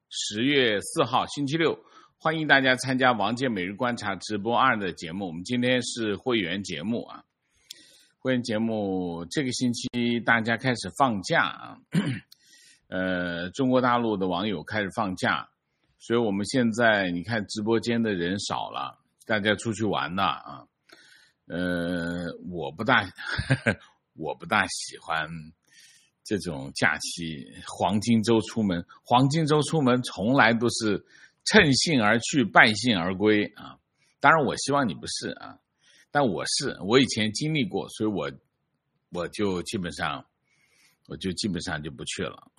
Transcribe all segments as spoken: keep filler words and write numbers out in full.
十月四号星期六，欢迎大家参加王健每日观察直播二的节目。我们今天是会员节目啊，会员节目这个星期大家开始放假啊，呃，中国大陆的网友开始放假，所以我们现在你看直播间的人少了，大家出去玩了啊。呃，我不大呵呵我不大喜欢这种假期黄金周出门，黄金周出门从来都是趁兴而去，败兴而归啊。当然我希望你不是啊，但我是，我以前经历过，所以我我就基本上我就基本上就不去了。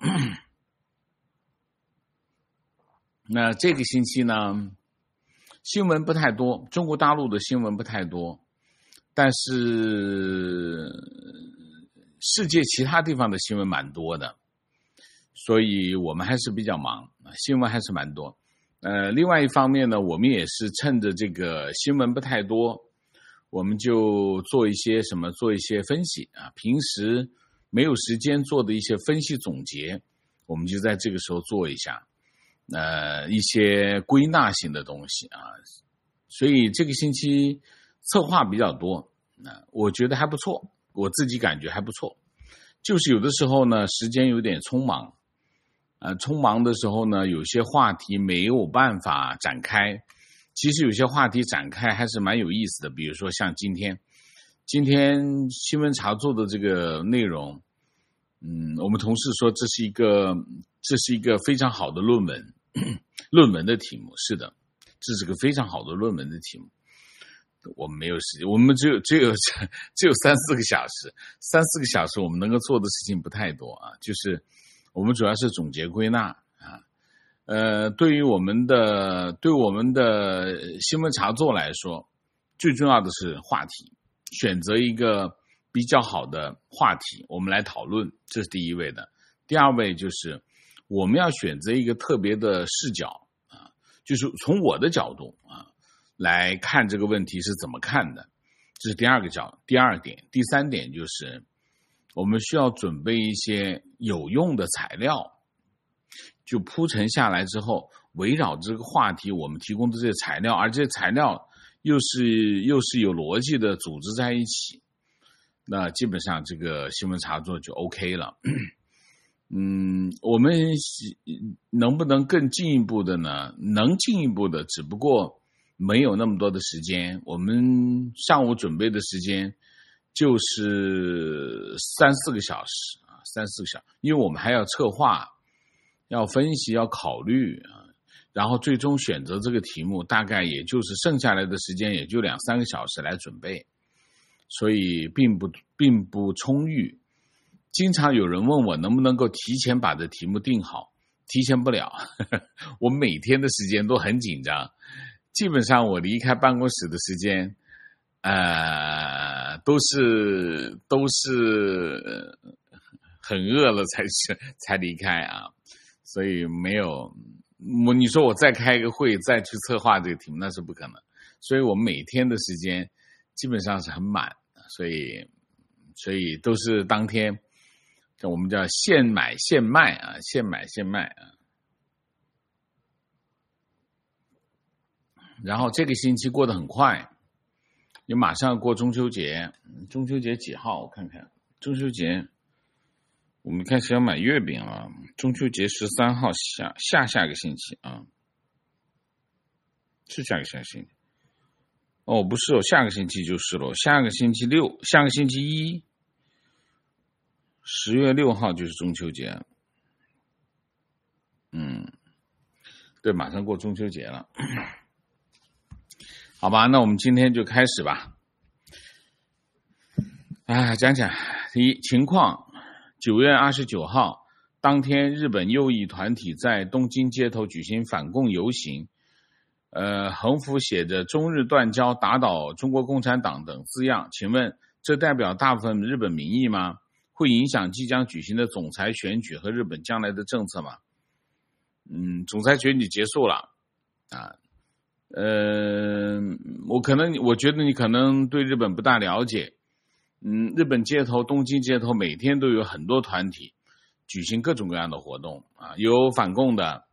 那这个星期呢，新闻不太多，中国大陆的新闻不太多，但是世界其他地方的新闻蛮多的，所以我们还是比较忙，新闻还是蛮多。呃，另外一方面呢，我们也是趁着这个新闻不太多，我们就做一些什么，做一些分析啊。平时没有时间做的一些分析总结，我们就在这个时候做一下，呃，一些归纳型的东西啊。所以这个星期策划比较多，那我觉得还不错。我自己感觉还不错，就是有的时候呢，时间有点匆忙，呃，匆忙的时候呢，有些话题没有办法展开。其实有些话题展开还是蛮有意思的，比如说像今天，今天新闻茶座的这个内容，嗯，我们同事说这是一个这是一个非常好的论文，论文的题目，是的，这是个非常好的论文的题目。我们没有时间，我们只有只有只有三四个小时，三四个小时我们能够做的事情不太多啊。就是我们主要是总结归纳啊，呃，对于我们的对我们的新闻茶座来说，最重要的是话题，选择一个比较好的话题，我们来讨论，这是第一位的。第二位就是我们要选择一个特别的视角啊，就是从我的角度啊。来看这个问题是怎么看的，这是第二个角，第二点。第三点就是我们需要准备一些有用的材料，就铺陈下来之后，围绕这个话题我们提供的这些材料，而这些材料又是又是有逻辑的组织在一起，那基本上这个新闻茶座就 OK 了。嗯，我们能不能更进一步的呢？能进一步的，只不过没有那么多的时间，我们上午准备的时间就是三四个小时啊，三四个小时，因为我们还要策划，要分析，要考虑啊，然后最终选择这个题目，大概也就是剩下来的时间也就两三个小时来准备，所以并不并不充裕。经常有人问我能不能够提前把这题目定好，提前不了，我每天的时间都很紧张。基本上我离开办公室的时间，呃，都是都是很饿了才是才离开啊，所以没有我你说我再开一个会再去策划这个题目那是不可能，所以我们每天的时间基本上是很满，所以所以都是当天，我们叫现买现卖啊，现买现卖啊。然后这个星期过得很快，也马上要过中秋节。中秋节几号？我看看，中秋节我们开始要买月饼了。中秋节十三号下下下个星期啊，是下个下个星期？哦，不是哦，下个星期就是了。下个星期六，下个星期一，十月六号就是中秋节。嗯，对，马上过中秋节了。好吧，那我们今天就开始吧。啊，讲讲第一情况。九月二十九号当天，日本右翼团体在东京街头举行反共游行，呃，横幅写着中日断交，打倒中国共产党等字样。请问这代表大部分日本民意吗？会影响即将举行的总裁选举和日本将来的政策吗？嗯，总裁选举结束了啊。呃，我可能我觉得你可能对日本不大了解。嗯，日本街头，东京街头每天都有很多团体举行各种各样的活动啊，有反共的，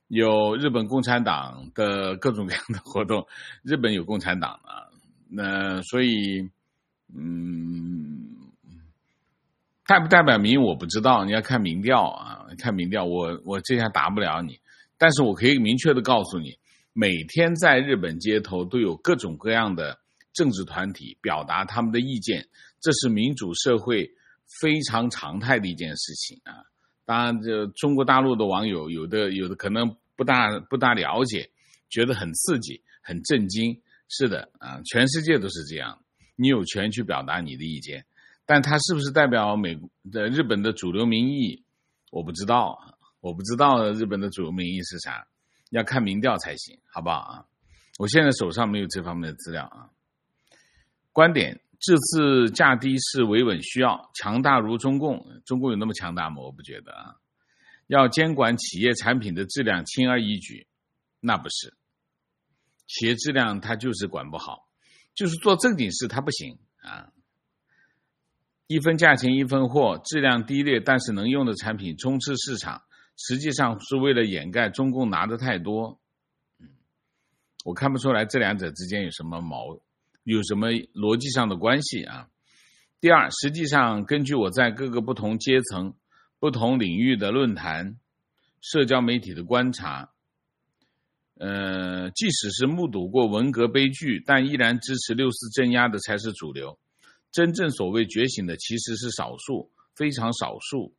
有日本共产党的各种各样的活动，日本有共产党啊，那所以，嗯，代不代表民意我不知道，你要看民调啊，看民调，我我这下答不了你，但是我可以明确的告诉你，每天在日本街头都有各种各样的政治团体表达他们的意见，这是民主社会非常常态的一件事情啊。当然，这中国大陆的网友有的有的可能不大不大了解，觉得很刺激、很震惊。是的啊，全世界都是这样，你有权去表达你的意见，但它是不是代表美的日本的主流民意，我不知道，我不知道日本的主流民意是啥，要看民调才行，好不好啊？我现在手上没有这方面的资料啊。观点。这次价低是维稳需要，强大如中共，中共有那么强大吗？我不觉得啊。要监管企业产品的质量，轻而易举，那不是。企业质量它就是管不好，就是做正经事它不行啊。一分价钱一分货，质量低劣但是能用的产品充斥市场，实际上是为了掩盖中共拿的太多。嗯，我看不出来这两者之间有什么矛有什么逻辑上的关系啊？第二，实际上根据我在各个不同阶层、不同领域的论坛、社交媒体的观察，呃，即使是目睹过文革悲剧，但依然支持六四镇压的才是主流。真正所谓觉醒的其实是少数，非常少数。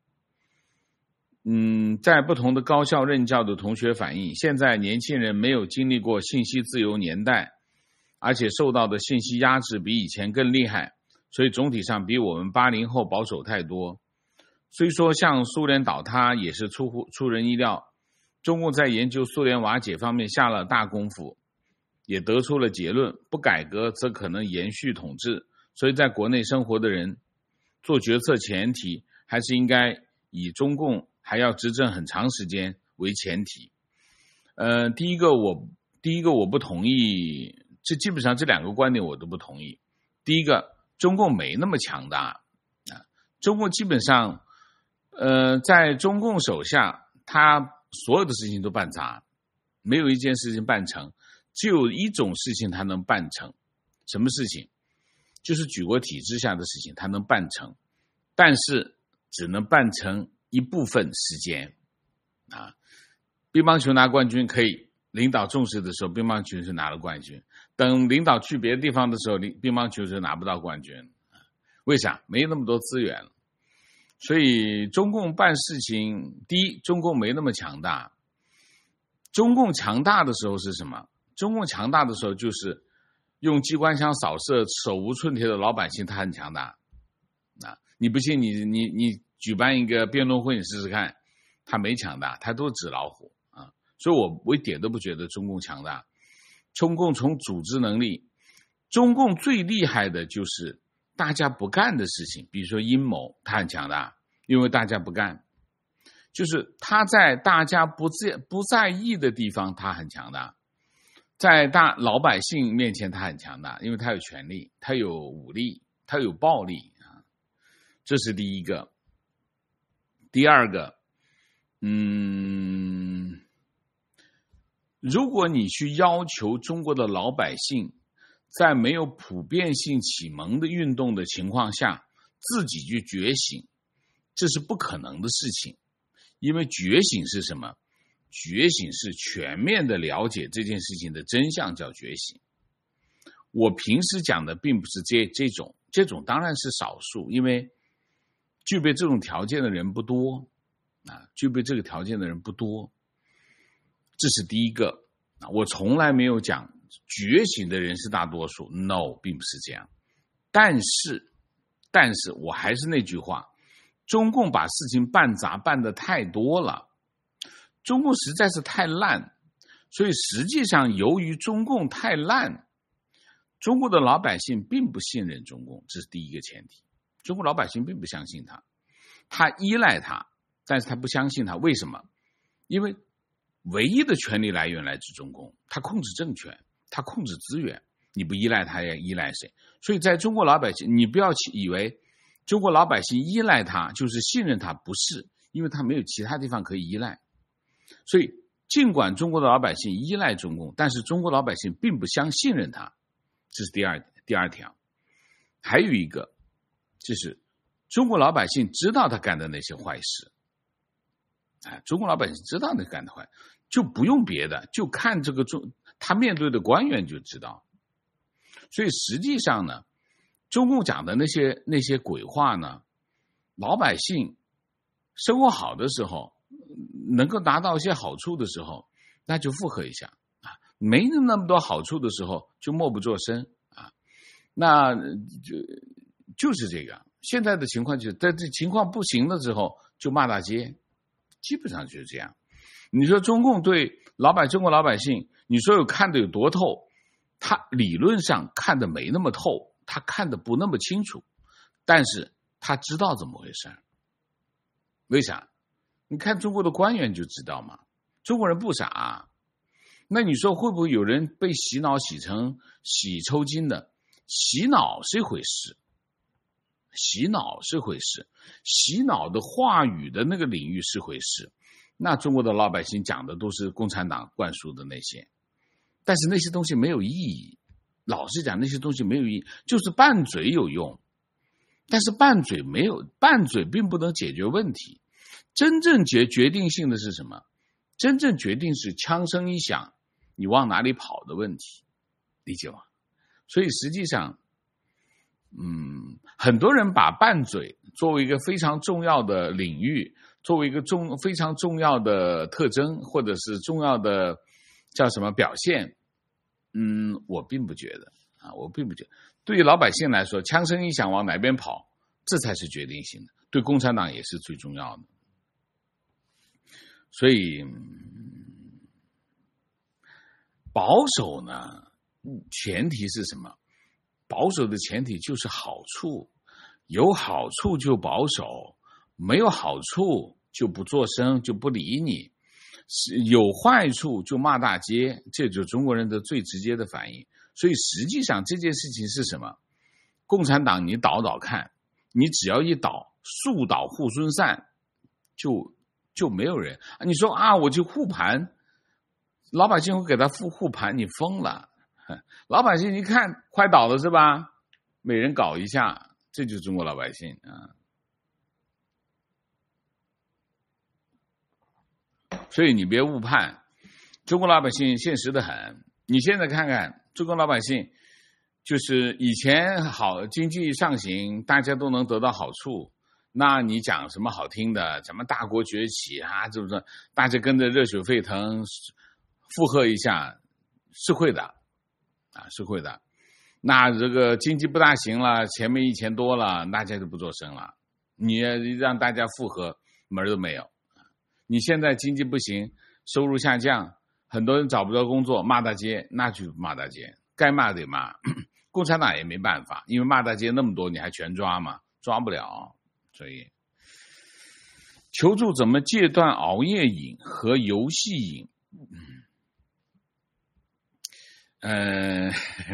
嗯，在不同的高校任教的同学反映，现在年轻人没有经历过信息自由年代，而且受到的信息压制比以前更厉害，所以总体上比我们八零后保守太多。虽说像苏联倒塌也是出乎出人意料，中共在研究苏联瓦解方面下了大功夫，也得出了结论，不改革则可能延续统治。所以在国内生活的人做决策前提还是应该以中共还要执政很长时间为前提。呃，第一个我第一个我不同意。这基本上这两个观点我都不同意。第一个，中共没那么强大啊，中共基本上，呃，在中共手下，他所有的事情都办砸，没有一件事情办成，只有一种事情他能办成，什么事情？就是举国体制下的事情他能办成，但是只能办成一部分时间啊。乒乓球拿冠军可以。领导重视的时候，乒乓球是拿了冠军。等领导去别的地方的时候，乒乓球是拿不到冠军。为啥？没那么多资源。所以中共办事情，第一，中共没那么强大。中共强大的时候是什么？中共强大的时候就是用机关枪扫射手无寸铁的老百姓，他很强大。啊，你不信你你你举办一个辩论会，你试试看，他没强大，他都是纸老虎。所以我我一点都不觉得中共强大。中共从组织能力，中共最厉害的就是大家不干的事情，比如说阴谋，他很强大，因为大家不干。就是他在大家不在不在意的地方，他很强大；在大老百姓面前，他很强大，因为他有权力，他有武力，他有暴力啊。这是第一个。第二个，嗯。如果你去要求中国的老百姓在没有普遍性启蒙的运动的情况下自己去觉醒，这是不可能的事情。因为觉醒是什么？觉醒是全面的了解这件事情的真相，叫觉醒。我平时讲的并不是这这种，这种当然是少数，因为具备这种条件的人不多啊，具备这个条件的人不多。这是第一个，我从来没有讲觉醒的人是大多数 ，no， 并不是这样。但是，但是我还是那句话，中共把事情办砸办得太多了，中共实在是太烂，所以实际上由于中共太烂，中国的老百姓并不信任中共，这是第一个前提。中国老百姓并不相信他，他依赖他，但是他不相信他，为什么？因为唯一的权力来源来自中共，他控制政权，他控制资源，你不依赖他也依赖谁？所以在中国老百姓，你不要以为中国老百姓依赖他就是信任他，不是，因为他没有其他地方可以依赖。所以尽管中国的老百姓依赖中共，但是中国老百姓并不相信任他，这是第二第二条。还有一个就是中国老百姓知道他干的那些坏事，啊，中国老百姓知道他干的坏，就不用别的，就看这个中他面对的官员就知道。所以实际上呢，中共讲的那些那些鬼话呢，老百姓生活好的时候，能够达到一些好处的时候，那就附和一下啊；没那么多好处的时候，就默不作声啊。那就就是这个。现在的情况就是，在这情况不行了之后，就骂大街，基本上就是这样。你说中共对老百中国老百姓，你说有看得有多透？他理论上看得没那么透，他看得不那么清楚，但是他知道怎么回事。为啥？你看中国的官员就知道嘛，中国人不傻。那你说会不会有人被洗脑洗成洗抽筋的？洗脑是一回事，洗脑是回事，洗脑的话语的那个领域是回事。那中国的老百姓讲的都是共产党灌输的那些，但是那些东西没有意义。老实讲，那些东西没有意义，就是拌嘴有用，但是拌嘴没有，拌嘴并不能解决问题。真正决决定性的是什么？真正决定是枪声一响，你往哪里跑的问题，理解吗？所以实际上，嗯，很多人把拌嘴作为一个非常重要的领域，作为一个重非常重要的特征，或者是重要的叫什么表现，嗯，我并不觉得啊，我并不觉得。对于老百姓来说，枪声一响往哪边跑，这才是决定性的，对共产党也是最重要的。所以，保守呢，前提是什么？保守的前提就是好处，有好处就保守，没有好处就不作声，就不理你，有坏处就骂大街，这就是中国人的最直接的反应。所以实际上这件事情是什么？共产党你倒倒看，你只要一倒，树倒猢狲散，就就没有人。你说啊，我就护盘，老百姓会给他护护盘，你疯了。老百姓一看快倒了是吧？每人搞一下，这就是中国老百姓啊。所以你别误判，中国老百姓现实的很。你现在看看中国老百姓，就是以前好经济上行，大家都能得到好处。那你讲什么好听的，什么大国崛起啊，是不是？大家跟着热血沸腾，附和一下，是会的，啊，是会的。那这个经济不大行了，钱没以前多了，大家就不做声了。你让大家附和，门都没有。你现在经济不行，收入下降，很多人找不到工作，骂大街，那就骂大街，该骂得骂。共产党也没办法，因为骂大街那么多，你还全抓吗？抓不了。所以求助怎么戒断熬夜瘾和游戏瘾。呃，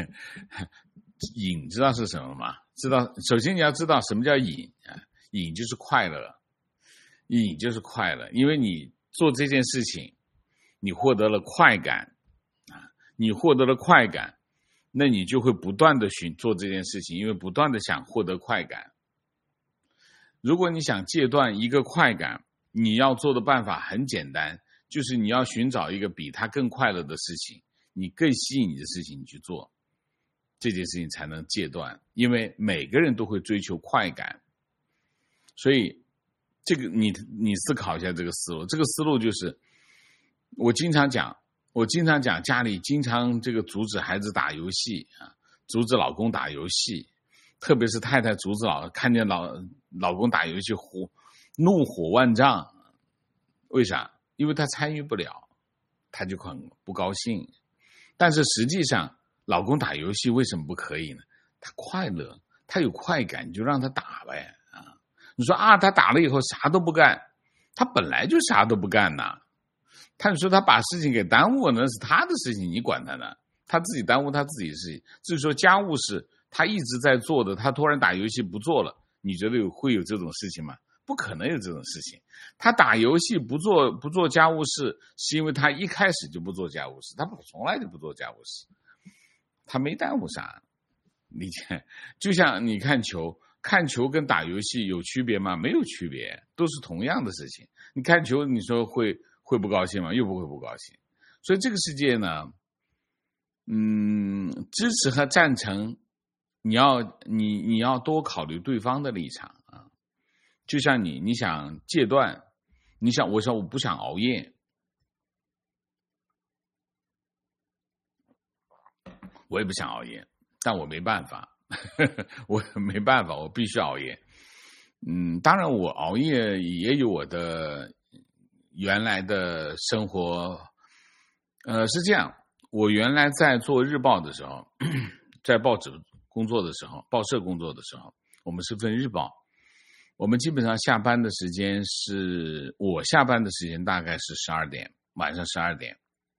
瘾知道是什么吗？知道，首先你要知道什么叫瘾啊？瘾就是快乐，瘾就是快乐，因为你做这件事情，你获得了快感啊，你获得了快感，那你就会不断的寻做这件事情，因为不断的想获得快感。如果你想戒断一个快感，你要做的办法很简单，就是你要寻找一个比它更快乐的事情，你更吸引你的事情，你去做这件事情才能戒断。因为每个人都会追求快感，所以这个你你思考一下这个思路。这个思路就是我经常讲，我经常讲家里经常这个阻止孩子打游戏啊，阻止老公打游戏，特别是太太阻止老看见老老公打游戏火怒火万丈。为啥？因为他参与不了，他就很不高兴。但是实际上老公打游戏为什么不可以呢？他快乐，他有快感，你就让他打呗啊！你说啊，他打了以后啥都不干，他本来就啥都不干呐。他说他把事情给耽误了，那是他的事情，你管他呢？他自己耽误他自己的事情。至于说家务事他一直在做的，他突然打游戏不做了，你觉得有会有这种事情吗？ 不可能有这种事情。他打游戏不做不做家务事，是因为他一开始就不做家务事，他从来就不做家务事，他没耽误啥。理解？就像你看球，看球跟打游戏有区别吗？没有区别，都是同样的事情。你看球，你说会会不高兴吗？又不会不高兴。所以这个世界呢，嗯，支持和赞成，你要你你要多考虑对方的立场啊。就像你你想戒断，你想我说我不想熬夜，我也不想熬夜，但我没办法，呵呵我没办法，我必须熬夜。嗯，当然我熬夜也有我的原来的生活。呃，是这样，我原来在做日报的时候，在报纸工作的时候，报社工作的时候，我们是分日报，我们基本上下班的时间是，我下班的时间大概是十二点，晚上十二点。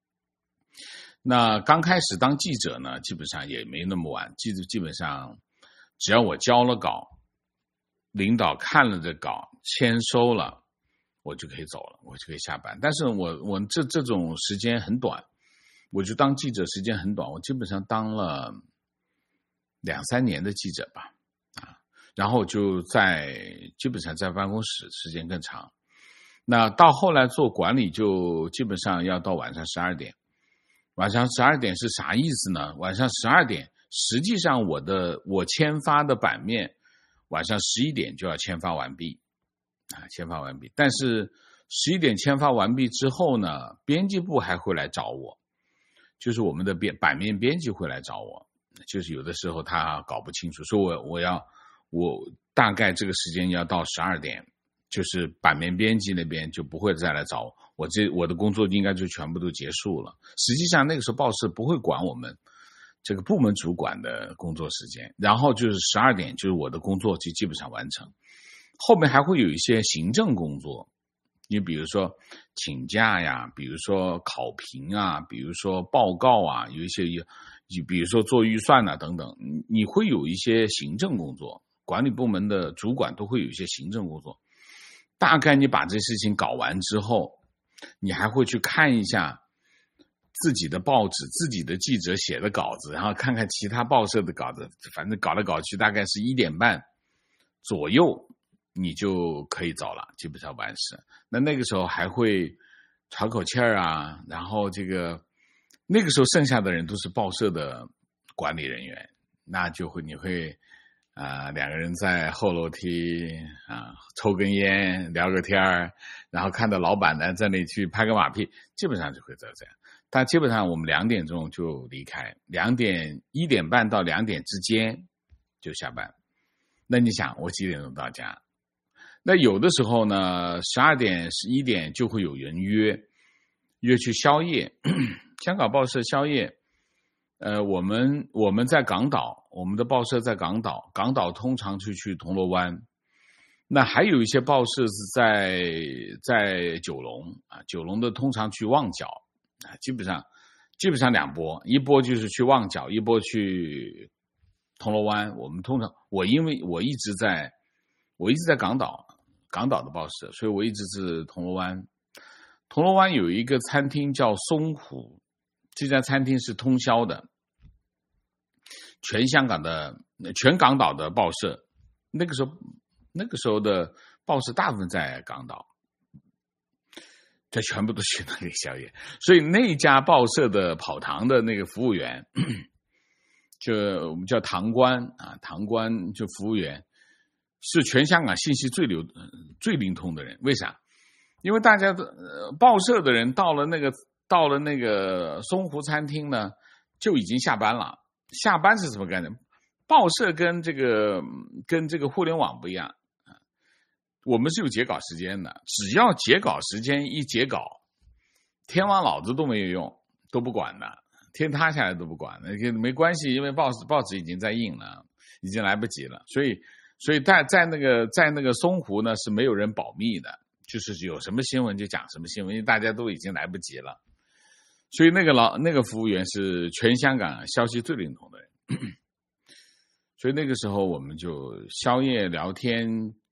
那刚开始当记者呢，基本上也没那么晚，记者基本上只要我交了稿，领导看了这稿，签收了，我就可以走了，我就可以下班。但是我我这这种时间很短，我就当记者时间很短，我基本上当了两三年的记者吧，啊，然后就在基本上在办公室时间更长。那到后来做管理，就基本上要到晚上十二点。晚上十二点是啥意思呢？晚上十二点，实际上我的我签发的版面，晚上十一点就要签发完毕。啊，签发完毕，但是十一点签发完毕之后呢，编辑部还会来找我，就是我们的编版面编辑会来找我，就是有的时候他搞不清楚，说我我要我大概这个时间要到十二点，就是版面编辑那边就不会再来找我，我这我的工作应该就全部都结束了。实际上那个时候报社不会管我们这个部门主管的工作时间，然后就是十二点，就是我的工作就基本上完成。后面还会有一些行政工作，你比如说请假呀，比如说考评啊，比如说报告啊，有一些比如说做预算啊等等，你会有一些行政工作，管理部门的主管都会有一些行政工作。大概你把这事情搞完之后，你还会去看一下自己的报纸，自己的记者写的稿子，然后看看其他报社的稿子，反正搞来搞去大概是一点半左右你就可以走了，基本上完事。那那个时候还会喘口气儿啊，然后这个那个时候剩下的人都是报社的管理人员，那就会你会啊、呃、两个人在后楼梯啊抽根烟聊个天儿，然后看到老板呢在那里去拍个马屁，基本上就会这样。但基本上我们两点钟就离开，两点一点半到两点之间就下班。那你想我几点钟到家？那有的时候呢，十二点、十一点就会有人约约去宵夜。香港报社宵夜，呃，我们我们在港岛，我们的报社在港岛，港岛通常就去铜锣湾。那还有一些报社是在在九龙啊，九龙的通常去旺角啊，基本上基本上两波，一波就是去旺角，一波去铜锣湾。我们通常我因为我一直在我一直在港岛。港岛的报社，所以我一直是铜锣湾。铜锣湾有一个餐厅叫松湖，这家餐厅是通宵的，全香港的、全港岛的报社，那个时候那个时候的报社大部分在港岛，这全部都去那里宵夜。所以那家报社的跑堂的那个服务员，就我们叫堂官啊，堂官就服务员。是全香港信息最流、最灵通的人，为啥？因为大家的、呃、报社的人到了那个到了那个松湖餐厅呢，就已经下班了。下班是什么概念？报社跟这个跟这个互联网不一样，我们是有截稿时间的，只要截稿时间一截稿，天王老子都没有用，都不管的，天塌下来都不管的，没关系，因为报纸报纸已经在印了，已经来不及了，所以。所以在在那个在那个松湖呢是没有人保密的，就是有什么新闻就讲什么新闻，因为大家都已经来不及了。所以那个老那个服务员是全香港消息最灵通的人。所以那个时候我们就宵夜聊天，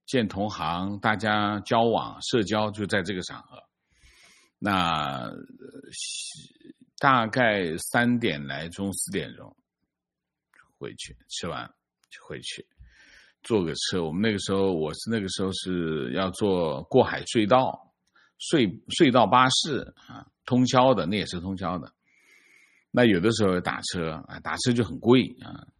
见同行，大家交往社交就在这个场合。那大概三点来钟四点钟回去，吃完就回去坐个车。我们那个时候我是那个时候是要坐过海隧道隧隧道巴士啊，通宵的，那也是通宵的。那有的时候打车啊，打车就很贵啊。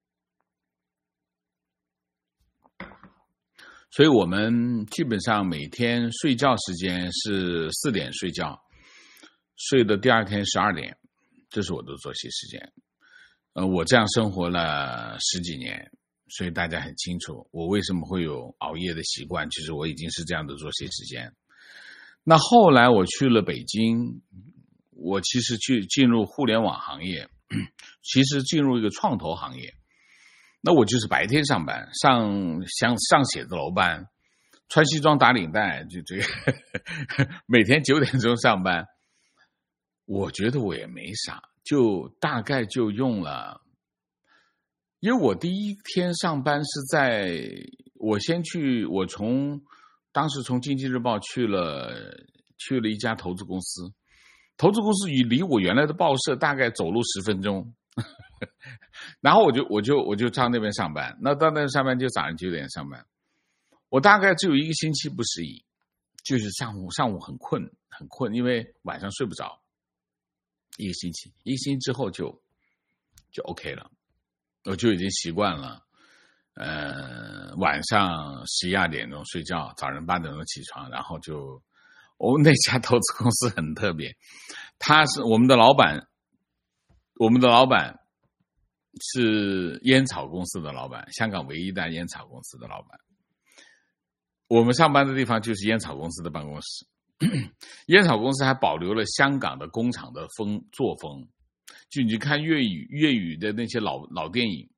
所以我们基本上每天睡觉时间是四点睡觉，睡的第二天十二点，这是我的作息时间。呃，我这样生活了十几年，所以大家很清楚我为什么会有熬夜的习惯，其实我已经是这样的作息时间。那后来我去了北京，我其实去进入互联网行业，其实进入一个创投行业。那我就是白天上班，上上上写字楼班，穿西装打领带，就这个每天九点钟上班。我觉得我也没啥，就大概就用了，因为我第一天上班是在我先去，我从当时从经济日报去了去了一家投资公司，投资公司与离我原来的报社大概走路十分钟。然后我就我就我就到那边上班，那到那边上班就早上九点上班。我大概只有一个星期不适应，就是上午上午很困很困，因为晚上睡不着。一个星期，一个星期之后就就 OK 了，我就已经习惯了。呃，晚上十一二点钟睡觉，早上八点钟起床，然后就我们那家投资公司很特别，他是我们的老板，我们的老板。是烟草公司的老板，香港唯一一家烟草公司的老板。我们上班的地方就是烟草公司的办公室。烟草公司还保留了香港的工厂的风作风，就你看粤语粤语的那些老老电影，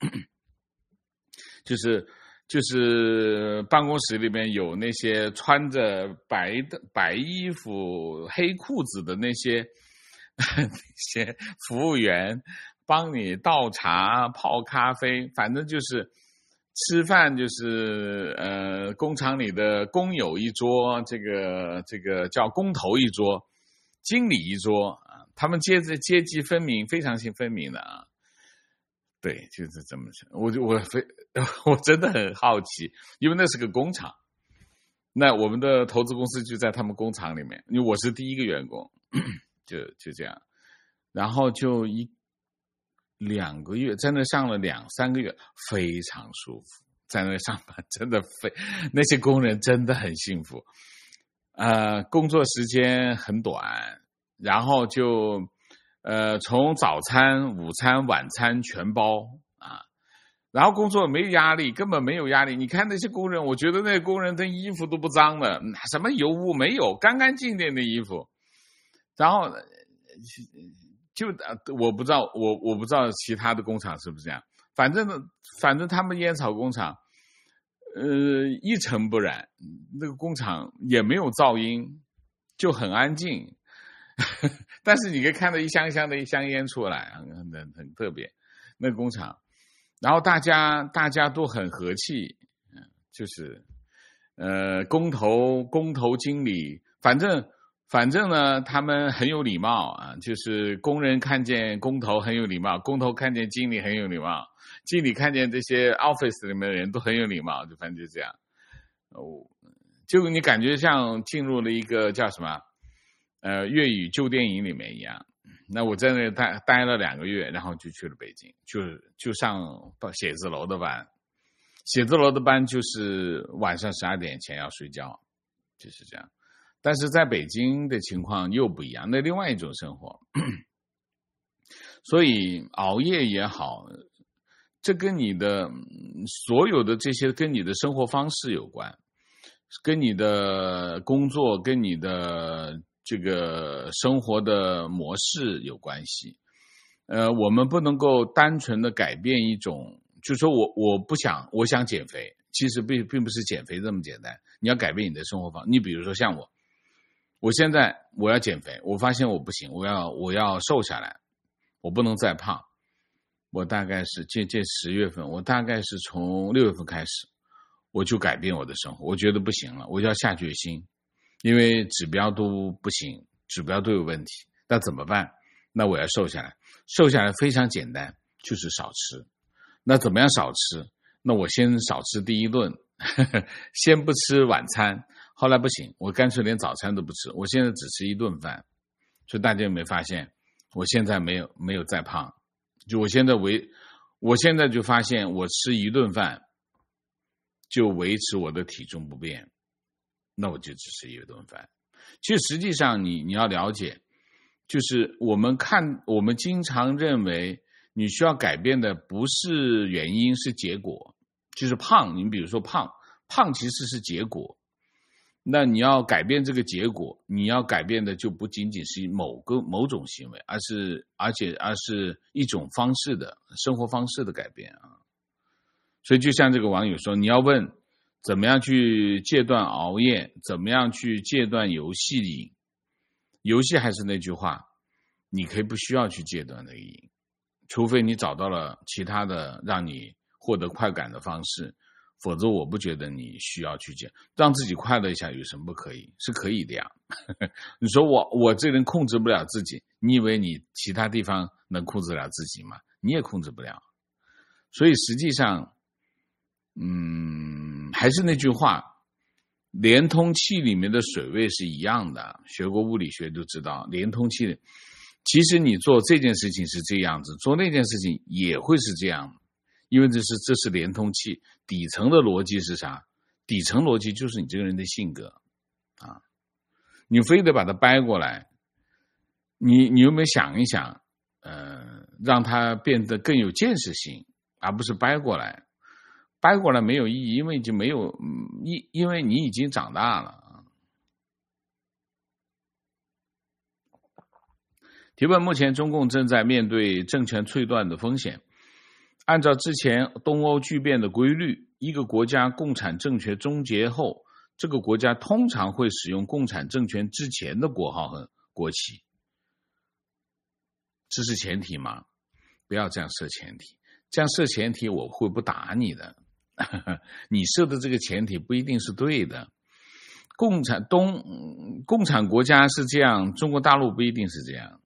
就是就是办公室里面有那些穿着白的白衣服黑裤子的那些那些服务员。帮你倒茶泡咖啡，反正就是吃饭，就是呃工厂里的工友一桌，这个这个叫工头一桌，经理一桌啊，他们阶级阶级分明，非常性分明的啊。对，就是这么想。我就我非我真的很好奇，因为那是个工厂，那我们的投资公司就在他们工厂里面，因为我是第一个员工，就就这样，然后就一。两个月在那上了两三个月，非常舒服，在那上班真的非那些工人真的很幸福，呃，工作时间很短，然后就呃从早餐、午餐、晚餐全包啊，然后工作没有压力，根本没有压力。你看那些工人，我觉得那些工人的衣服都不脏的，什么油污没有，干干净净的衣服，然后。就我不知道，我我不知道其他的工厂是不是这样。反正反正他们烟草工厂，呃，一尘不染，那个工厂也没有噪音，就很安静。但是你可以看到一箱一箱的一箱烟出来，很很很特别。那个工厂，然后大家大家都很和气，就是呃，工头工头经理，反正。反正呢，他们很有礼貌啊，就是工人看见工头很有礼貌，工头看见经理很有礼貌，经理看见这些 office 里面的人都很有礼貌，就反正就这样。哦，就你感觉像进入了一个叫什么，呃，粤语旧电影里面一样。那我在那待待了两个月，然后就去了北京，就就上写字楼的班，写字楼的班就是晚上十二点前要睡觉，就是这样。但是在北京的情况又不一样，那另外一种生活。所以熬夜也好，这跟你的所有的这些跟你的生活方式有关，跟你的工作跟你的这个生活的模式有关系。呃，我们不能够单纯的改变一种，就是说我我不想我想减肥，其实并并不是减肥这么简单，你要改变你的生活方式。你比如说像我我现在我要减肥，我发现我不行，我要我要瘦下来，我不能再胖。我大概是这这十月份，我大概是从六月份开始， 我就改变我的生活。我觉得不行了，我就要下决心，因为指标都不行，指标都有问题，那怎么办？那我要瘦下来。瘦下来非常简单，就是少吃。那怎么样少吃？那我先少吃第一顿，呵呵，先不吃晚餐。后来不行，我干脆连早餐都不吃，我现在只吃一顿饭。所以大家有没有发现，我现在没有没有再胖？就我现在维，我现在就发现，我吃一顿饭就维持我的体重不变，那我就只吃一顿饭。其实实际上你你要了解，就是我们看，我们经常认为你需要改变的不是原因，是结果。就是胖，你比如说胖，胖其实是结果。那你要改变这个结果，你要改变的就不仅仅是某个某种行为，而是而且而是一种方式的生活方式的改变啊。所以就像这个网友说，你要问怎么样去戒断熬夜，怎么样去戒断游戏瘾。游戏还是那句话，你可以不需要去戒断那个瘾，除非你找到了其他的让你获得快感的方式，否则我不觉得你需要去戒。让自己快乐一下有什么不可以？是可以的呀。你说我我这人控制不了自己，你以为你其他地方能控制了自己吗？你也控制不了。所以实际上嗯，还是那句话，连通器里面的水位是一样的，学过物理学就知道，连通器其实你做这件事情是这样子，做那件事情也会是这样，因为这是这是连通器。底层的逻辑是啥？底层逻辑就是你这个人的性格啊，你非得把它掰过来，你你有没有想一想，呃，让它变得更有建设性，而不是掰过来。掰过来没有意义，因为已经没有，因因为你已经长大了。提问：目前中共正在面对政权脆断的风险。按照之前东欧剧变的规律，一个国家共产政权终结后，这个国家通常会使用共产政权之前的国号和国旗。这是前提吗？不要这样设前提，这样设前提我会不打你的。你设的这个前提不一定是对的。共产东共产国家是这样，中国大陆不一定是这样。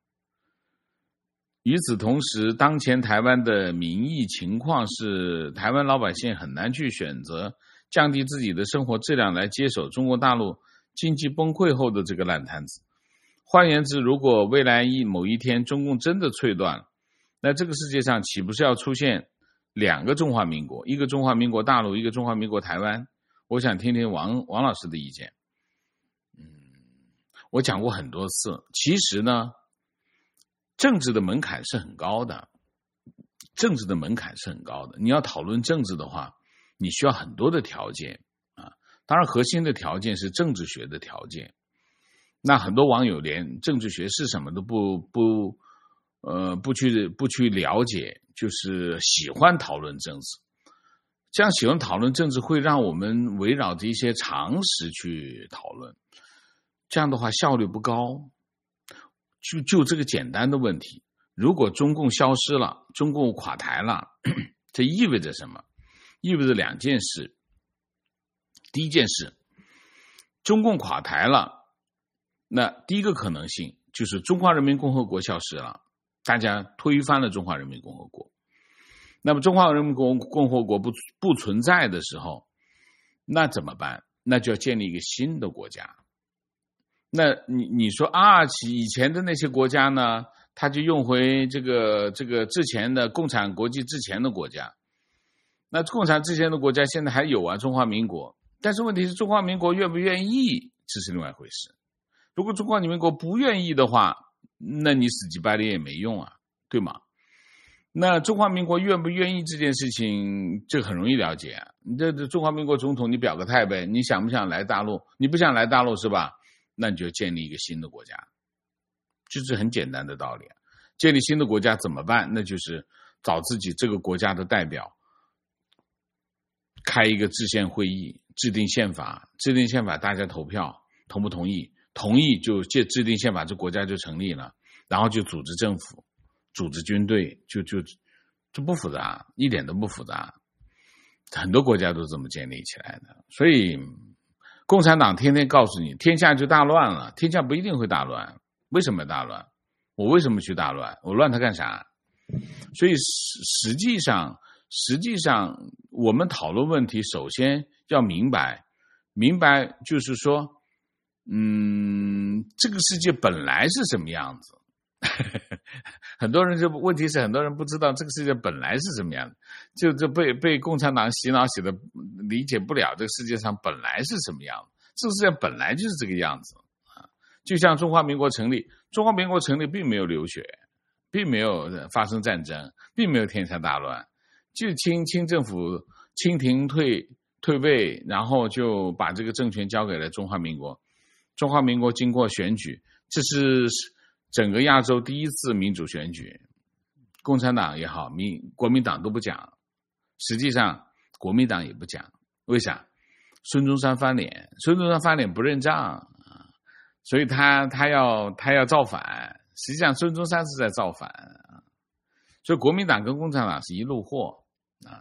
与此同时，当前台湾的民意情况是，台湾老百姓很难去选择降低自己的生活质量来接手中国大陆经济崩溃后的这个烂摊子。换言之，如果未来一某一天中共真的脆断，那这个世界上岂不是要出现两个中华民国，一个中华民国大陆，一个中华民国台湾？我想听听王王老师的意见。嗯，我讲过很多次，其实呢，政治的门槛是很高的，政治的门槛是很高的。你要讨论政治的话，你需要很多的条件啊。当然，核心的条件是政治学的条件。那很多网友连政治学是什么都不不呃不去不去了解，就是喜欢讨论政治。这样喜欢讨论政治会让我们围绕着一些常识去讨论，这样的话效率不高。就就这个简单的问题，如果中共消失了，中共垮台了，这意味着什么？意味着两件事。第一件事，中共垮台了，那第一个可能性就是中华人民共和国消失了，大家推翻了中华人民共和国。那么中华人民共和国不不存在的时候，那怎么办？那就要建立一个新的国家。那你你说啊，以前的那些国家呢，他就用回这个这个之前的共产国际之前的国家。那共产之前的国家现在还有啊，中华民国。但是问题是中华民国愿不愿意，这是另外一回事。如果中华民国不愿意的话，那你死乞白赖也没用啊，对吗？那中华民国愿不愿意这件事情，这很容易了解啊。你这中华民国总统，你表个态呗，你想不想来大陆？你不想来大陆是吧？那你就建立一个新的国家，就是很简单的道理。建立新的国家怎么办？那就是找自己这个国家的代表，开一个制宪会议，制定宪法，制定宪法大家投票，同不同意？同意就制定宪法，这国家就成立了，然后就组织政府，组织军队，就就就不复杂，一点都不复杂。 很多国家都这么建立起来的。所以共产党天天告诉你天下就大乱了，天下不一定会大乱。为什么大乱？我为什么去大乱？我乱它干啥？所以实际上实际上我们讨论问题首先要明白明白就是说嗯，这个世界本来是什么样子。很多人就问题是很多人不知道这个世界本来是什么样的，就就被被共产党洗脑洗的理解不了这个世界上本来是什么样的，这个世界本来就是这个样子啊。就像中华民国成立，中华民国成立并没有流血，并没有发生战争，并没有天下大乱，就清清政府清廷退退位，然后就把这个政权交给了中华民国。中华民国经过选举，这是整个亚洲第一次民主选举，共产党也好，民国民党都不讲，实际上国民党也不讲，为啥？孙中山翻脸，孙中山翻脸不认账，所以他他要他要造反，实际上孙中山是在造反，所以国民党跟共产党是一路货啊。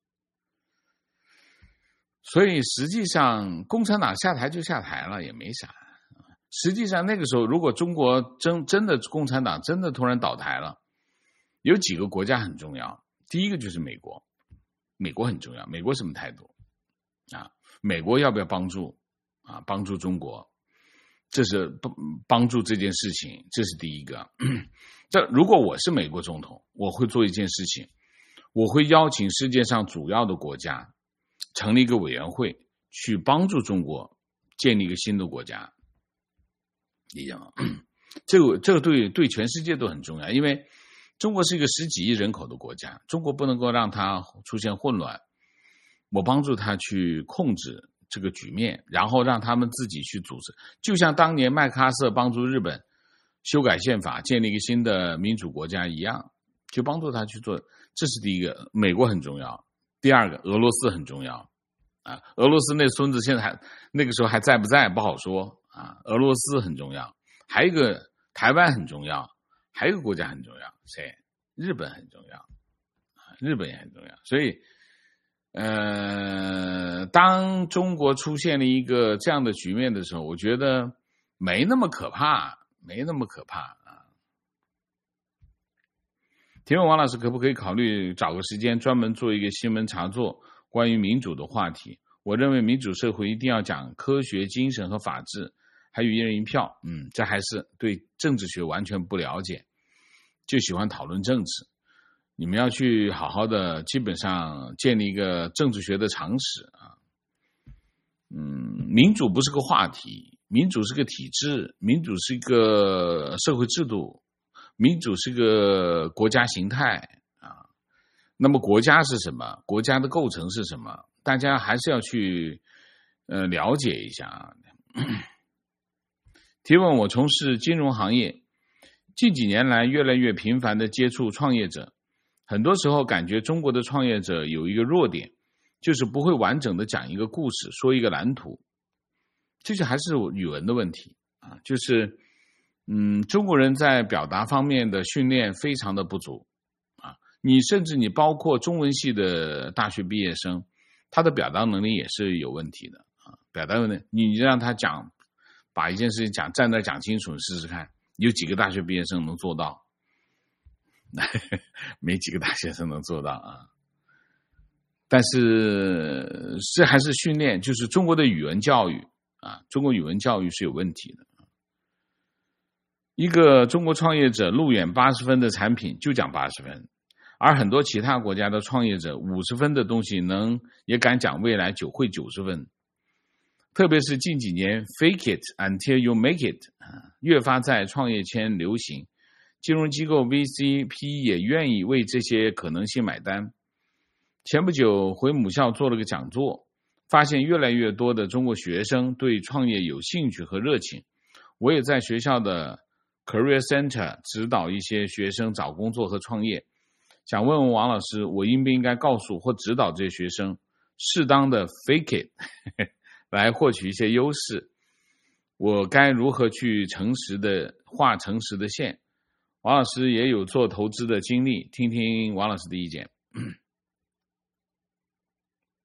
所以实际上共产党下台就下台了，也没啥。实际上那个时候如果中国真真的共产党真的突然倒台了，有几个国家很重要。第一个就是美国，美国很重要。美国什么态度啊？美国要不要帮助啊？帮助中国，这是帮助这件事情，这是第一个。这如果我是美国总统，我会做一件事情，我会邀请世界上主要的国家成立一个委员会，去帮助中国建立一个新的国家。理解吗？这个这个对对全世界都很重要，因为中国是一个十几亿人口的国家，中国不能够让它出现混乱。我帮助他去控制这个局面，然后让他们自己去组织，就像当年麦克阿瑟帮助日本修改宪法，建立一个新的民主国家一样，就帮助他去做。这是第一个，美国很重要。第二个，俄罗斯很重要啊。俄罗斯那孙子现在还那个时候还在不在不好说。啊，俄罗斯很重要，还有一个台湾很重要，还有一个国家很重要，谁？日本很重要，日本也很重要。所以，呃，当中国出现了一个这样的局面的时候，我觉得没那么可怕，没那么可怕啊。提问王老师，可不可以考虑找个时间专门做一个新闻茶座，关于民主的话题？我认为民主社会一定要讲科学精神和法治。还有一人一票，嗯，这还是对政治学完全不了解，就喜欢讨论政治。你们要去好好的，基本上建立一个政治学的常识啊。嗯，民主不是个话题，民主是个体制，民主是一个社会制度，民主是个国家形态啊。那么国家是什么？国家的构成是什么？大家还是要去呃了解一下啊。提问：我从事金融行业，近几年来越来越频繁地接触创业者，很多时候感觉中国的创业者有一个弱点，就是不会完整地讲一个故事，说一个蓝图，这就还是语文的问题啊，就是嗯，中国人在表达方面的训练非常的不足啊，你甚至你包括中文系的大学毕业生，他的表达能力也是有问题的啊，表达能力你让他讲。把一件事情讲站那讲清楚，试试看，有几个大学毕业生能做到？没几个大学生能做到啊。但是这还是训练，就是中国的语文教育啊，中国语文教育是有问题的。一个中国创业者路演八十分的产品就讲八十分，而很多其他国家的创业者五十分的东西能也敢讲未来九会九十分。特别是近几年 fake it until you make it 越发在创业圈流行，金融机构 V C P 也愿意为这些可能性买单。前不久回母校做了个讲座，发现越来越多的中国学生对创业有兴趣和热情。我也在学校的 Career Center 指导一些学生找工作和创业，想问问王老师，我应不应该告诉或指导这些学生适当的 fake it来获取一些优势，我该如何去诚实的画诚实的线？王老师也有做投资的经历，听听王老师的意见。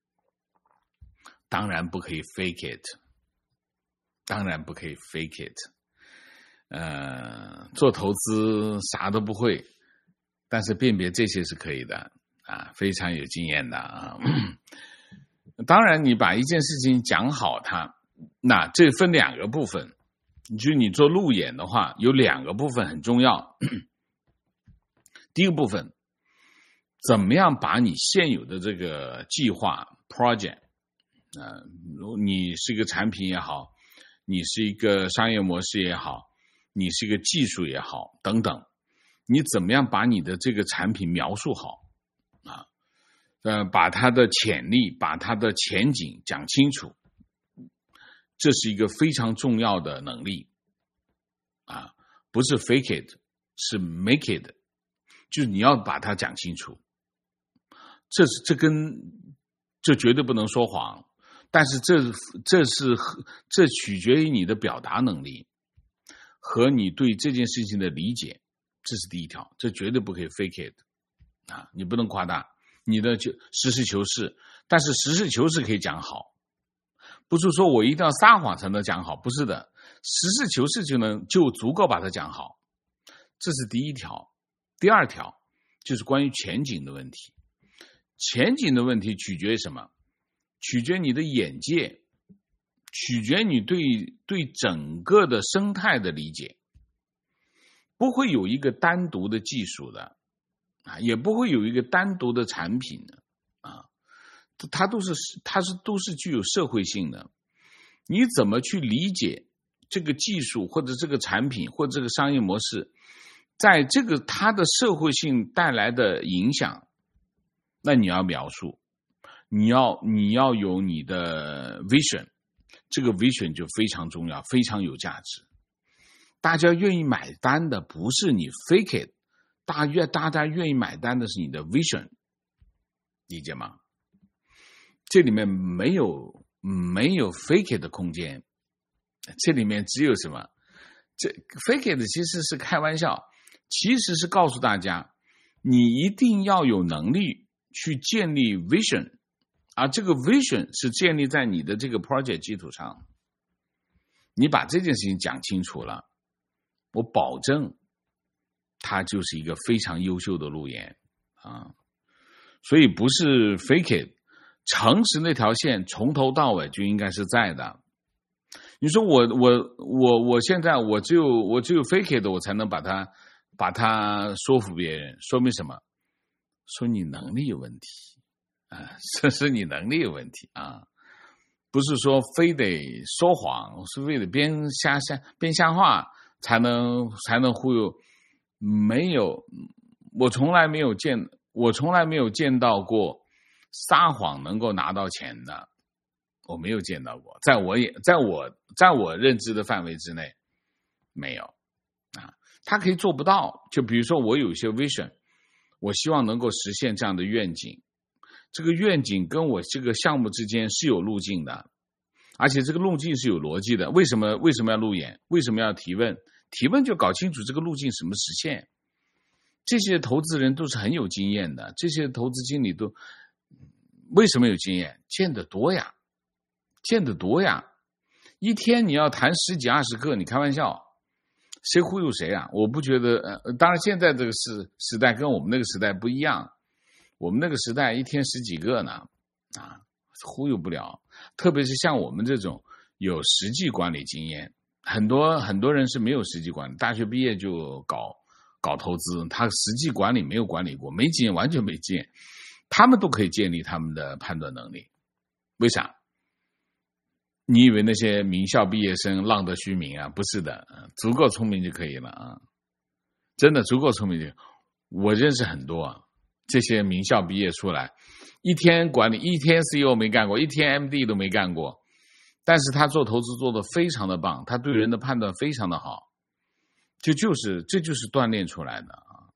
当然不可以 fake it， 当然不可以 fake it。呃，做投资啥都不会，但是辨别这些是可以的啊，非常有经验的啊。当然，你把一件事情讲好它，那这分两个部分。就你做路演的话，有两个部分很重要。第一个部分，怎么样把你现有的这个计划 project， 呃，你是一个产品也好，你是一个商业模式也好，你是一个技术也好，等等，你怎么样把你的这个产品描述好啊？呃，把它的潜力，把它的前景讲清楚，这是一个非常重要的能力啊，不是 fake it， 是 make it， 就是你要把它讲清楚。这是这跟这绝对不能说谎，但是这这是这取决于你的表达能力和你对这件事情的理解，这是第一条，这绝对不可以 fake it 啊，你不能夸大，你的就实事求是，但是实事求是可以讲好，不是说我一定要撒谎才能讲好，不是的，实事求是就能就足够把它讲好，这是第一条。第二条就是关于前景的问题，前景的问题取决于什么？取决于你的眼界，取决于你对对整个的生态的理解，不会有一个单独的技术的啊，也不会有一个单独的产品的啊，它都是它是都是具有社会性的。你怎么去理解这个技术或者这个产品或者这个商业模式，在这个它的社会性带来的影响，那你要描述，你要你要有你的 vision， 这个 vision 就非常重要，非常有价值。大家愿意买单的不是你 fake it， 大家大家愿意买单的是你的 vision， 理解吗？这里面没有没有 fake it 的空间，这里面只有什么？这 fake it 其实是开玩笑，其实是告诉大家，你一定要有能力去建立 vision， 而这个 vision 是建立在你的这个 project 基础上。你把这件事情讲清楚了，我保证它就是一个非常优秀的路演啊。所以不是 fake it， 诚实那条线从头到尾就应该是在的。你说我我我我现在我只有我只有 fake it， 我才能把它把它说服别人，说明什么？说你能力有问题啊，这是你能力有问题啊，不是说非得说谎，是非得编瞎瞎编瞎话才能才能忽悠。没有，我从来没有见，我从来没有见到过撒谎能够拿到钱的，我没有见到过，在我也在我在我认知的范围之内没有啊。他可以做不到，就比如说我有一些 vision， 我希望能够实现这样的愿景，这个愿景跟我这个项目之间是有路径的，而且这个路径是有逻辑的。为什么为什么要路演？为什么要提问？提问就搞清楚这个路径什么实现。这些投资人都是很有经验的，这些投资经理都为什么有经验？见得多呀，见得多呀，一天你要谈十几二十个，你开玩笑，谁忽悠谁啊？我不觉得，呃，当然现在这个时时代跟我们那个时代不一样，我们那个时代一天十几个呢，啊，忽悠不了。特别是像我们这种有实际管理经验，很多很多人是没有实际管理，大学毕业就搞搞投资，他实际管理没有管理过，没经验，完全没经验，他们都可以建立他们的判断能力。为啥？你以为那些名校毕业生浪得虚名啊？不是的，足够聪明就可以了啊！真的足够聪明就，我认识很多啊，这些名校毕业出来，一天管理，一天 C E O 没干过，一天 M D 都没干过，但是他做投资做得非常的棒，他对人的判断非常的好，这就是这就是锻炼出来的啊。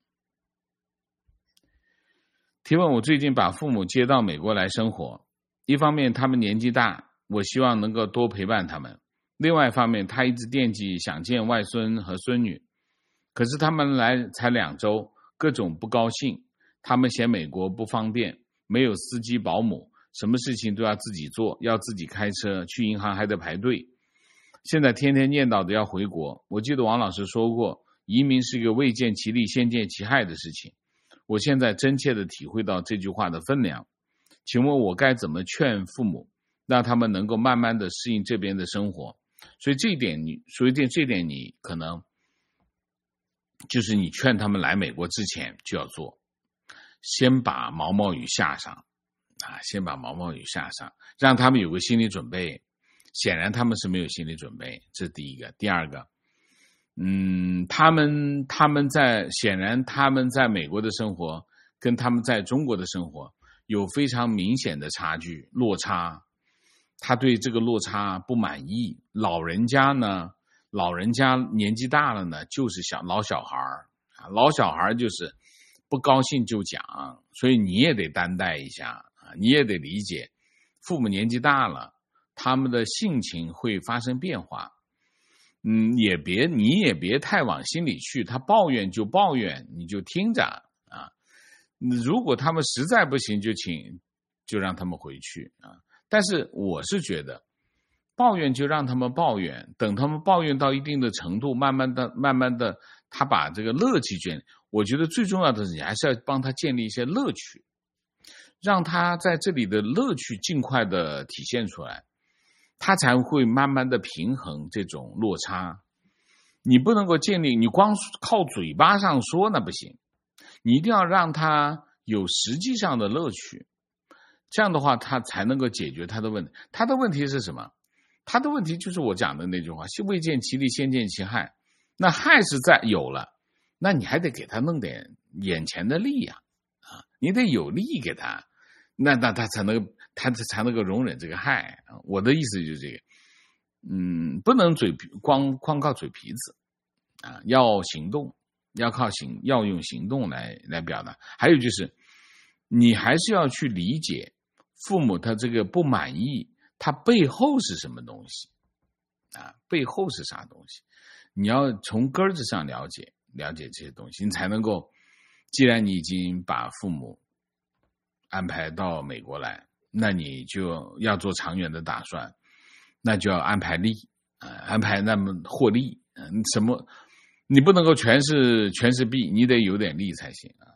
提问：我最近把父母接到美国来生活，一方面他们年纪大，我希望能够多陪伴他们，另外一方面他一直惦记想见外孙和孙女，可是他们来才两周，各种不高兴，他们嫌美国不方便，没有司机保姆， 什么事情都要自己做，要自己开车，去银行还得排队。现在天天念叨着要回国。我记得王老师说过，移民是一个未见其利先见其害的事情。我现在真切地体会到这句话的分量。请问我该怎么劝父母，让他们能够慢慢地适应这边的生活？所以这一点你，所以这这点你可能就是你劝他们来美国之前就要做，先把毛毛雨下上啊，先把毛毛雨下上，让他们有个心理准备。显然他们是没有心理准备，这是第一个。第二个，嗯，他们他们在显然他们在美国的生活跟他们在中国的生活有非常明显的差距落差，他对这个落差不满意。老人家呢，老人家年纪大了呢，就是小老小孩啊，老小孩就是不高兴就讲，所以你也得担待一下啊，你也得理解，父母年纪大了，他们的性情会发生变化。嗯，也别你也别太往心里去，他抱怨就抱怨，你就听着啊。如果他们实在不行，就请就让他们回去啊。但是我是觉得，抱怨就让他们抱怨，等他们抱怨到一定的程度，慢慢的、慢慢的，他把这个乐趣建立。我觉得最重要的是，你还是要帮他建立一些乐趣，让他在这里的乐趣尽快的体现出来。他才会慢慢的平衡这种落差。你不能够建立，你光靠嘴巴上说那不行，你一定要让他有实际上的乐趣，这样的话他才能够解决他的问题。他的问题是什么？他的问题就是我讲的那句话，未见其利先见其害。那害是在有了，那你还得给他弄点眼前的利呀、啊，你得有利给他，那那他才能他才能够容忍这个害。我的意思就是这个，嗯，不能嘴皮光光靠嘴皮子啊，要行动，要靠行，要用行动来来表达。还有就是，你还是要去理解父母他这个不满意，他背后是什么东西啊？背后是啥东西？你要从根子上了解了解这些东西，你才能够。既然你已经把父母安排到美国来，那你就要做长远的打算，那就要安排利啊、呃，安排那么获利，嗯、呃，什么你不能够全是全是弊，你得有点利才行啊。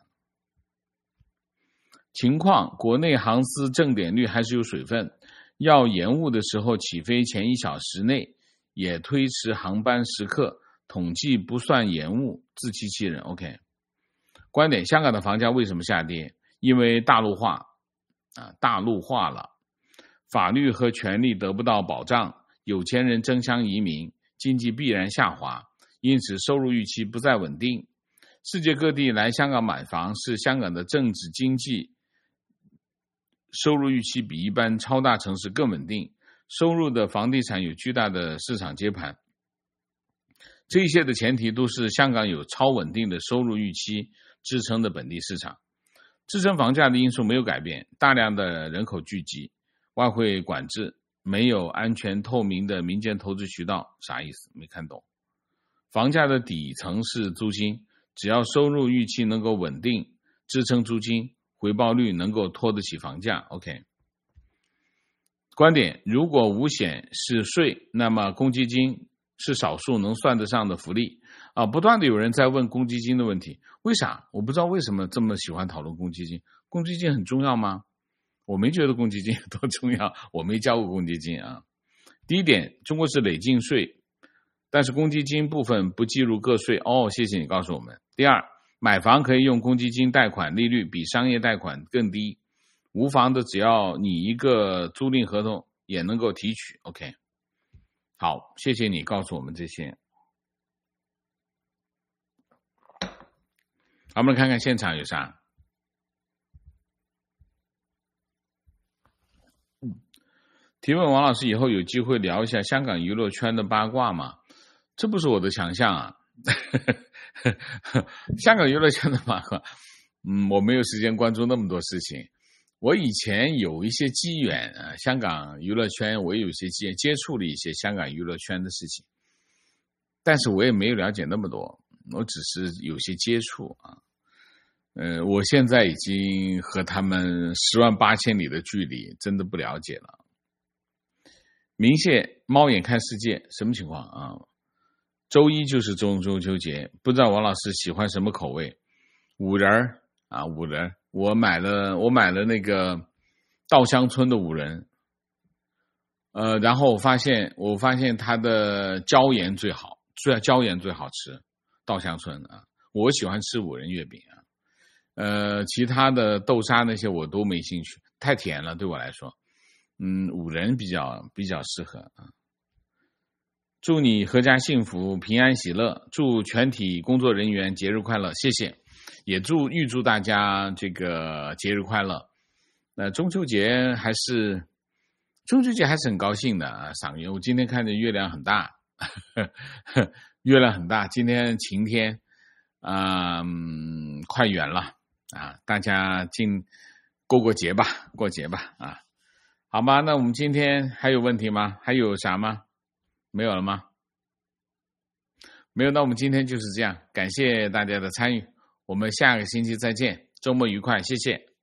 情况，国内航司正点率还是有水分，要延误的时候起飞前一小时内也推迟航班时刻，统计不算延误，自欺欺人。 OK， 观点，香港的房价为什么下跌？因为大陆化啊，大陆化了，法律和权利得不到保障，有钱人争相移民，经济必然下滑，因此收入预期不再稳定。世界各地来香港买房，是香港的政治经济收入预期比一般超大城市更稳定，收入的房地产有巨大的市场接盘。这一些的前提都是香港有超稳定的收入预期支撑的本地市场。支撑房价的因素没有改变，大量的人口聚集，外汇管制，没有安全透明的民间投资渠道。啥意思？没看懂。房价的底层是租金，只要收入预期能够稳定支撑租金，回报率能够拖得起房价。 OK， 观点，如果五险是税，那么公积金是少数能算得上的福利啊！不断的有人在问公积金的问题，为啥？我不知道为什么这么喜欢讨论公积金。公积金很重要吗？我没觉得公积金有多重要，我没交过公积金啊。第一点，中国是累进税，但是公积金部分不计入个税。哦，谢谢你告诉我们。第二，买房可以用公积金贷款，利率比商业贷款更低，无房的只要你一个租赁合同也能够提取。 OK， 好，谢谢你告诉我们这些。好，我们来看看现场有啥。提问，王老师，以后有机会聊一下香港娱乐圈的八卦吗？这不是我的强项啊。香港娱乐圈的八卦，嗯，我没有时间关注那么多事情。我以前有一些机缘啊，香港娱乐圈我也有一些机缘接触了一些香港娱乐圈的事情，但是我也没有了解那么多，我只是有些接触啊。 呃，我现在已经和他们十万八千里的距离，真的不了解了。明谢猫眼看世界，什么情况啊？周一就是中中秋节，不知道王老师喜欢什么口味？五仁儿啊，五仁儿，我买了，我买了那个稻香村的五仁，呃，然后我发现，我发现它的椒盐最好，虽然椒盐最好吃，稻香村啊，我喜欢吃五仁月饼啊。呃，其他的豆沙那些我都没兴趣，太甜了对我来说。嗯，五仁比较比较适合啊。祝你阖家幸福、平安喜乐，祝全体工作人员节日快乐，谢谢。也祝预祝大家这个节日快乐。那中秋节还是中秋节还是很高兴的啊！赏月，我今天看见月亮很大，呵呵月亮很大，今天晴天，啊、嗯，快圆了啊！大家进过过节吧，过节吧啊！好吧，那我们今天还有问题吗？还有啥吗？没有了吗？没有，那我们今天就是这样，感谢大家的参与，我们下个星期再见，周末愉快，谢谢。